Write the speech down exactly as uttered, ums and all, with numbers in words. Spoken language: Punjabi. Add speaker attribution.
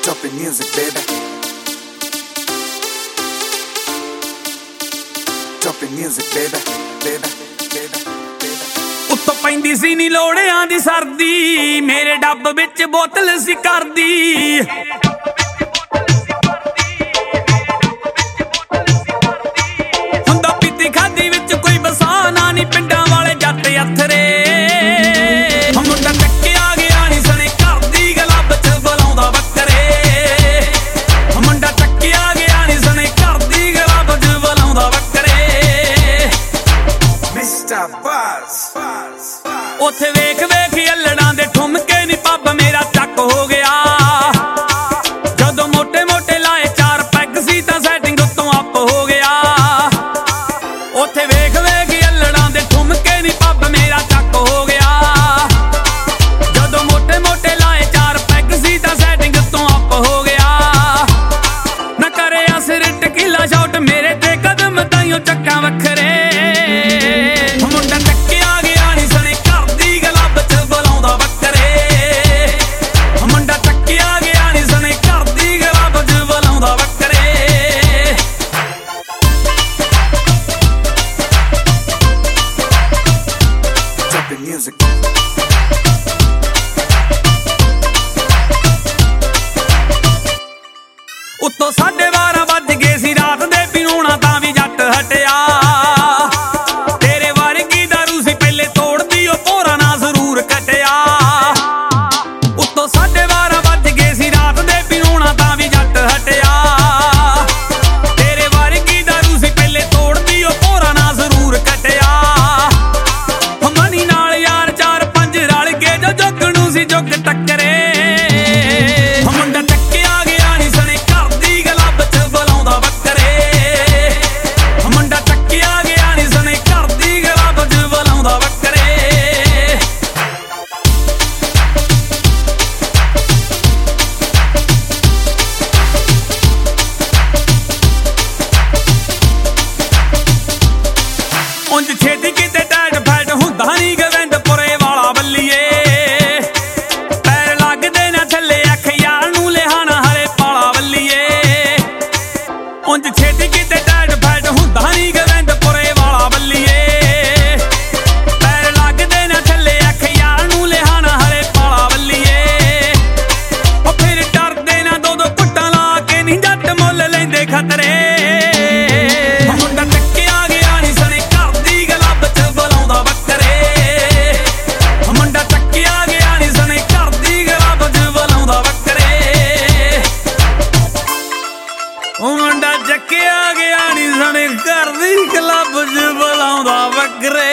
Speaker 1: Dropping music, baby. Dropping music, baby, baby, baby, baby.
Speaker 2: ਉੱਤੋਂ ਪੈਂਦੀ ਸੀ ਨੀ ਲੋੜਿਆਂ ਦੀ ਸਰਦੀ, ਮੇਰੇ ਡੱਬ ਵਿੱਚ ਬੋਤਲ ਸੀ ਕਰਦੀ। ਹੁੰਦਾ ਪੀਤੀ ਖਾਦੀ ਵਿੱਚ ਕੋਈ ਬਸਾਨਾ ਨੀ, ਪਿੰਡਾਂ ਵਾਲੇ ਜੱਟ ਅਥਰੇ। ਮੁੰਡਾ ਟੱਕਿਆ ਗਿਆ ਨੀ ਸਣੇ ਘਰ ਦੀ ਗਲੱਬ ਚ ਬੁਲਾਉਂਦਾ ਬੱਕਰੇ। ਮੁੰਡਾ ਟੱਕਿਆ ਗਿਆ ਨੀ ਸਣੇ ਘਰ ਦੀ ਗਲੱਬ ਚ ਬੁਲਾਉਂਦਾ ਬੱਕਰੇ।
Speaker 1: ਮਿਸਟਰ Buzz,
Speaker 2: ਉੱਥੇ ਵੇਖ ਵੇਖ ਅਲੜਾਂ ਦੇ ਠੁਮਕੇ ਨੀ, ਪੱਬ ਮੇਰਾ ਚੱਕ ਹੋ ਗਿਆ। ਜਦੋਂ ਮੋਟੇ ਮੋਟੇ ਲਾਏ ਚਾਰ ਪੈਗ ਸੀ ਤਾਂ ਸੈਟਿੰਗ ਉੱਤੋਂ ਅੱਪ ਹੋ ਗਿਆ। ਉੱਥੇ ਵੇਖ ਵੇਖ ਅਲੜਾਂ ਦੇ ਠੁਮਕੇ ਨੀ, ਪੱਬ ਮੇਰਾ ਚੱਕ ਹੋ ਗਿਆ। ਜਦੋਂ ਮੋਟੇ ਮੋਟੇ ਲਾਏ ਚਾਰ ਪੈਗ ਸੀ ਤਾਂ ਸੈਟਿੰਗ ਉੱਤੋਂ ਅੱਪ ਹੋ ਗਿਆ। ਨਾ ਕਰਿਆ ਸਿਰ ਟਕੀਲਾ ਸ਼ਾਟ ਮੇਰੇ ਤੇ ਕਦਮ ਤਾਈਓ ਚੱਕਾਂ ਵੱਖਰੇ। ਮੁੰਡਾ ਟੱਕਿਆ ਗਿਆ ਨੀ ਸਣੇ ਘਰ ਦੀ ਗਲੱਬ ਚ ਬੁਲਾਉਂਦਾ ਬੱਕਰੇ। ਮੁੰਡਾ ਟੱਕਿਆ ਗਿਆ ਨੀ ਸਣੇ ਘਰ ਦੀ ਗਲੱਬ ਚ ਬੁਲਾਉਂਦਾ ਬੱਕਰੇ।
Speaker 1: dropping music.
Speaker 2: ਉੱਤੋਂ ਸਾਢੇ ਬਾਰਾਂ ਵੱਜ ਗਏ ਸੀ ਰਾਤ ਦੇ, ਪੀਉਣਾ ਤਾਂ ਵੀ ਜੱਟ ਹਟਿਆ। ਤੇਰੇ ਵਰਗੀ ਦਾਰੂ ਸੀ ਪਹਿਲੇ ਤੋੜਦੀ, ਉਹ ਭੋਰਾ ਨਾ ਜ਼ਰੂਰ ਕਟਿਆ। ਉੱਤੋਂ ਸਾਢੇ ਬਾਰਾਂ ਵੱਜ ਗਏ ਸੀ ਰਾਤ ਦੇ, ਪੀਉਣਾ ਤਾਂ ਵੀ ਜੱਟ ਹਟਿਆ। ਤੇਰੇ ਵਰਗੀ ਦਾਰੂ ਸੀ ਪਹਿਲੇ ਤੋੜਦੀ, ਉਹ ਭੋਰਾ ਨਾ ਜ਼ਰੂਰ ਕਟਿਆ। ਮਣੀ ਨਾਲ ਯਾਰ ਚਾਰ ਪੰਜ ਰਲ ਕੇ ਜੋ ਜੁੱਗ ਨੂੰ ਸੀ ਜੁੱਗ ਟੱਕਰੇ। ਮੁੰਡਾ ਟੱਕਿਆ ਗਿਆ ਨੀ ਸਣੇ ਘਰ ਦੀ ਗਲੱਬ ਚ ਬੁਲਾਉਂਦਾ ਬੱਕਰੇ। ਮੁੰਡਾ ਟੱਕਿਆ ਗਿਆ ਨੀ ਸਣੇ ਘਰ ਦੀ ਗਲੱਬ ਚ ਬੁਲਾਉਂਦਾ ਬੱਕਰੇ। ਉਂਝ ਛੇਤੀ ਕਿਤੇ ਟੈਟ ਫੈਟ ਹੁੰਦਾ ਨੀ, ਗੋਬਿੰਦਪੁਰੇ ਵਾਲਾ ਬੱਲੀਏ। ਪੈਰ ਲੱਗਦੇ ਨਾ ਥੱਲੇ ਅੱਖ ਯਾਰ ਨੂੰ ਲਿਹਾਣਾ ਹਰੇ ਪਾਲਾ ਬੱਲੀਏ। ਉਂਝ ਛੇਤੀ ਕਿਤੇ ਟੈਟ ਫੈਟ ਹੁੰਦਾ ਨੀ, ਗੋਬਿੰਦਪੁਰੇ ਵਾਲਾ ਬੱਲੀਏ। ਪੈਰ ਲੱਗਦੇ ਨਾ ਥੱਲੇ ਅੱਖ ਯਾਰ ਨੂੰ ਲਿਹਾਣਾ ਹਰੇ ਪਾਲਾ ਬੱਲੀਏ। ਉਹ ਫਿਰ ਡਰਦੇ ਨਾ ਦੋ ਦੋ ਕੁੱਟਾਂ ਲਾ ਕੇ ਨੀ ਜੱਟ ਮੁੱਲ ਲੈਂਦੇ ਖਤਰੇ। ਮੁੰਡਾ ਟੱਕਿਆ ਗਿਆ ਨੀ ਸਣੇ ਘਰ ਦੀ ਗਲੱਬ ਚ ਬੁਲਾਉਂਦਾ ਬੱਕਰੇ। ਮੁੰਡਾ ਟੱਕਿਆ ਗਿਆ ਨੀ ਸਣੇ ਘਰ ਦੀ ਗਲੱਬ ਚ ਬੁਲਾਉਂਦਾ ਬੱਕਰੇ। ਉਹ ਮੁੰਡਾ ਚੱਕਿਆ ਗਿਆ ਨੀ ਸਣੇ ਘਰ ਦੀ ਗਲੱਬ ਚ ਬੁਲਾਉਂਦਾ ਬੱਕਰੇ।